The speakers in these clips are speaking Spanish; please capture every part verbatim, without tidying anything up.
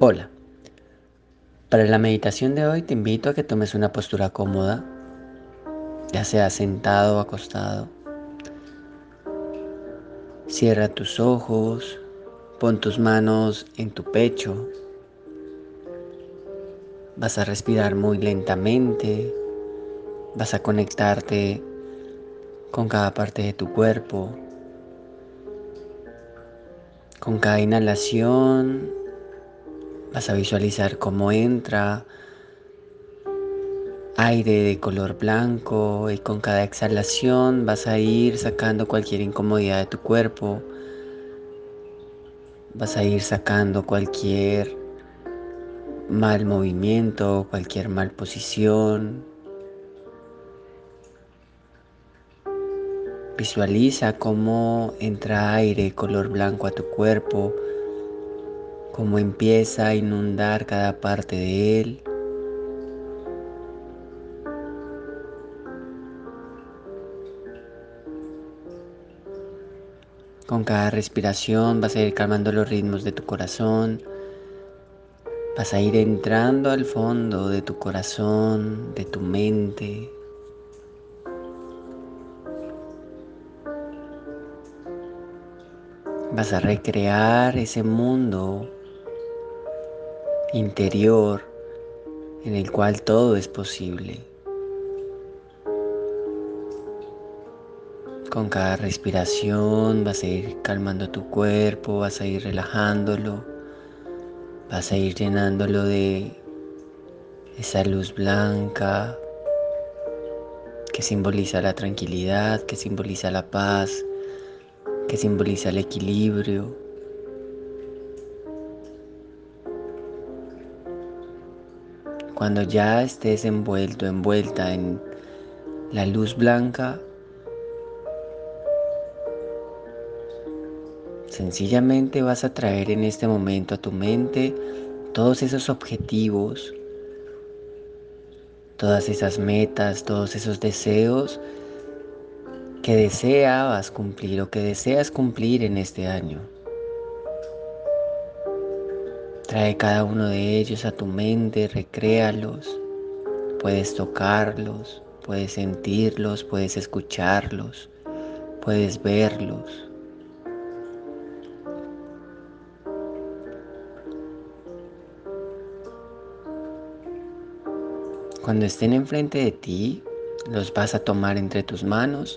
Hola, para la meditación de hoy te invito a que tomes una postura cómoda, ya sea sentado o acostado. Cierra tus ojos, pon tus manos en tu pecho, vas a respirar muy lentamente, vas a conectarte con cada parte de tu cuerpo. Con cada inhalación vas a visualizar cómo entra aire de color blanco y con cada exhalación vas a ir sacando cualquier incomodidad de tu cuerpo. Vas a ir sacando cualquier mal movimiento, cualquier mal posición. Visualiza cómo entra aire color blanco a tu cuerpo, cómo empieza a inundar cada parte de él. Con cada respiración vas a ir calmando los ritmos de tu corazón. Vas a ir entrando al fondo de tu corazón, de tu mente. Vas a recrear ese mundo interior en el cual todo es posible. Con cada respiración vas a ir calmando tu cuerpo, vas a ir relajándolo, vas a ir llenándolo de esa luz blanca que simboliza la tranquilidad, que simboliza la paz, que simboliza el equilibrio. Cuando ya estés envuelto, envuelta en la luz blanca, sencillamente vas a traer en este momento a tu mente todos esos objetivos, todas esas metas, todos esos deseos que deseabas cumplir o que deseas cumplir en este año. Trae cada uno de ellos a tu mente, recréalos. Puedes tocarlos, puedes sentirlos, puedes escucharlos, puedes verlos. Cuando estén enfrente de ti, los vas a tomar entre tus manos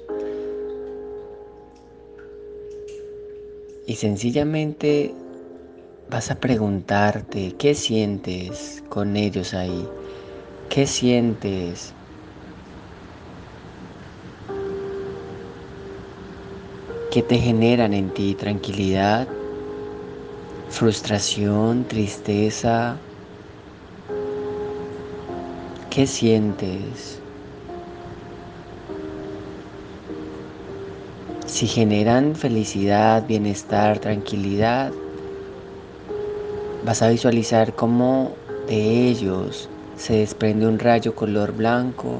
y sencillamente vas a preguntarte qué sientes con ellos ahí, qué sientes, qué te generan en ti tranquilidad, frustración, tristeza, qué sientes. Si generan felicidad, bienestar, tranquilidad, vas a visualizar cómo de ellos se desprende un rayo color blanco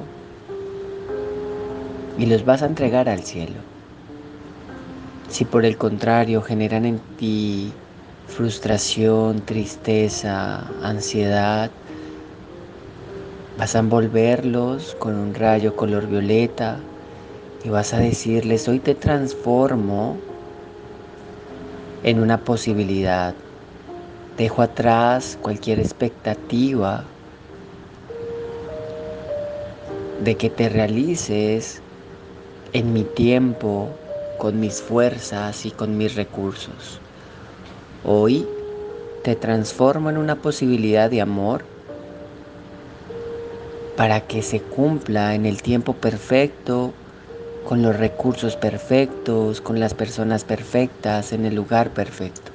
y los vas a entregar al cielo. Si por el contrario generan en ti frustración, tristeza, ansiedad, vas a envolverlos con un rayo color violeta y vas a decirles: hoy te transformo en una posibilidad. Dejo atrás cualquier expectativa de que te realices en mi tiempo, con mis fuerzas y con mis recursos. Hoy te transformo en una posibilidad de amor para que se cumpla en el tiempo perfecto, con los recursos perfectos, con las personas perfectas, en el lugar perfecto.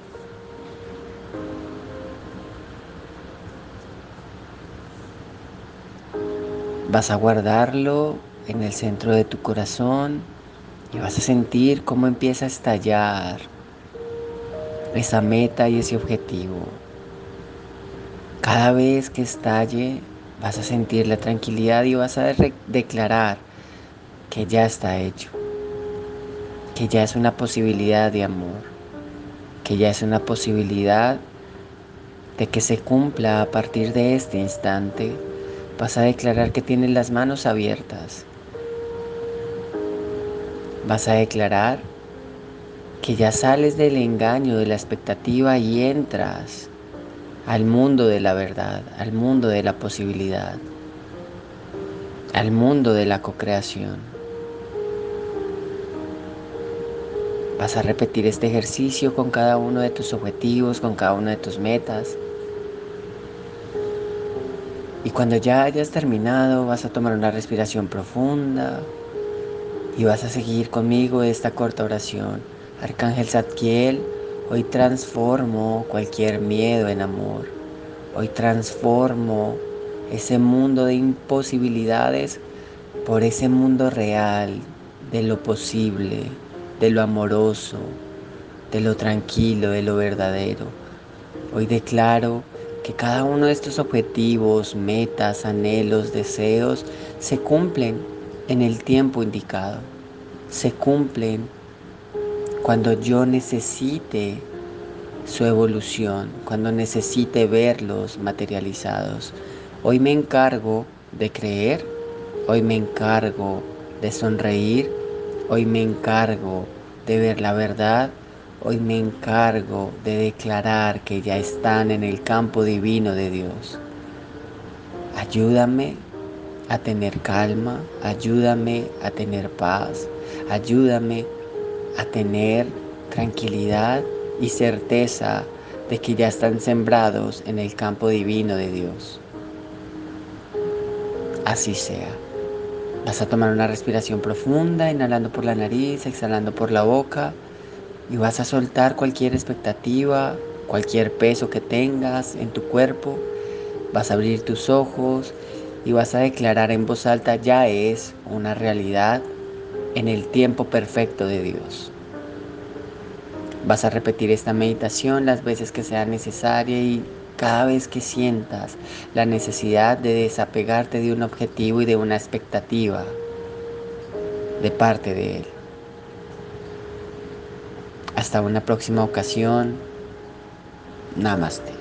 Vas a guardarlo en el centro de tu corazón y vas a sentir cómo empieza a estallar esa meta y ese objetivo. Cada vez que estalle, vas a sentir la tranquilidad y vas a declarar que ya está hecho, que ya es una posibilidad de amor, que ya es una posibilidad de que se cumpla a partir de este instante, vas a declarar que tienes las manos abiertas. Vas a declarar que ya sales del engaño, de la expectativa y entras al mundo de la verdad, al mundo de la posibilidad, al mundo de la co-creación. Vas a repetir este ejercicio con cada uno de tus objetivos, con cada una de tus metas. Y cuando ya hayas terminado, vas a tomar una respiración profunda y vas a seguir conmigo esta corta oración. Arcángel Zadkiel, hoy transformo cualquier miedo en amor. Hoy transformo ese mundo de imposibilidades por ese mundo real, de lo posible, de lo amoroso, de lo tranquilo, de lo verdadero. Hoy declaro que cada uno de estos objetivos, metas, anhelos, deseos se cumplen en el tiempo indicado. Se cumplen cuando yo necesite su evolución, cuando necesite verlos materializados. Hoy me encargo de creer, hoy me encargo de sonreír, hoy me encargo de ver la verdad, hoy me encargo de declarar que ya están en el campo divino de Dios. Ayúdame a tener calma, ayúdame a tener paz, ayúdame a tener tranquilidad y certeza de que ya están sembrados en el campo divino de Dios. Así sea. Vas a tomar una respiración profunda, inhalando por la nariz, exhalando por la boca, y vas a soltar cualquier expectativa, cualquier peso que tengas en tu cuerpo. Vas a abrir tus ojos y vas a declarar en voz alta: ya es una realidad en el tiempo perfecto de Dios. Vas a repetir esta meditación las veces que sea necesaria y cada vez que sientas la necesidad de desapegarte de un objetivo y de una expectativa de parte de Él. Hasta una próxima ocasión. Namaste.